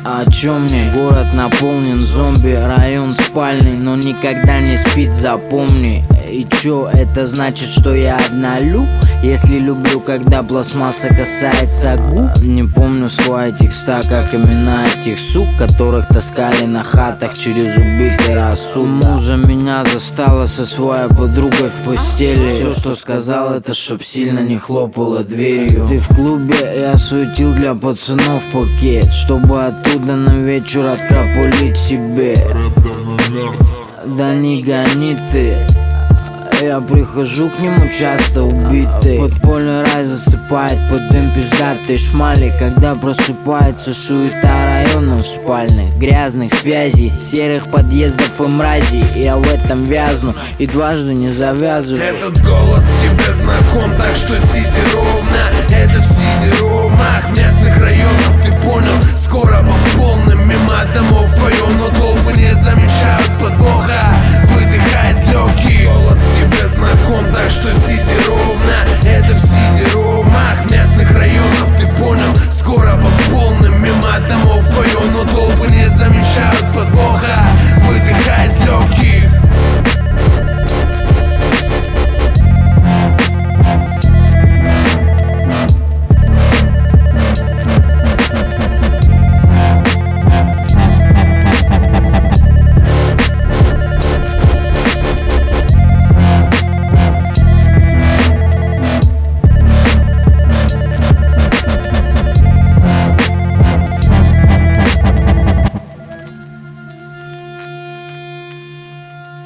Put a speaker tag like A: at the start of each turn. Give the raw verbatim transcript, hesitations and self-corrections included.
A: О чем мне? Город наполнен зомби, район спальный, но никогда не спит, запомни. И чё, это значит, что я однолюб? Если люблю, когда пластмасса касается губ. Не помню слова текста, как имена этих сук, которых таскали на хатах через убитый рассудок. Муза меня застала со своей подругой в постели. Все, что сказал, это чтоб сильно не хлопала дверью. Ты в клубе, я суетил для пацанов пакет, чтобы оттуда на вечер открапулить себе. Да не гони ты. Я прихожу к нему часто убитый. Подпольный рай засыпает под дым пиздатой шмали. Когда просыпается суета районов спальных, грязных связей, серых подъездов и мразей. Я в этом вязну и дважды не завязываю.
B: Этот голос тебе знаком, так что сиди ровно. Это в сиди ромах местных районов, ты понял? Скоро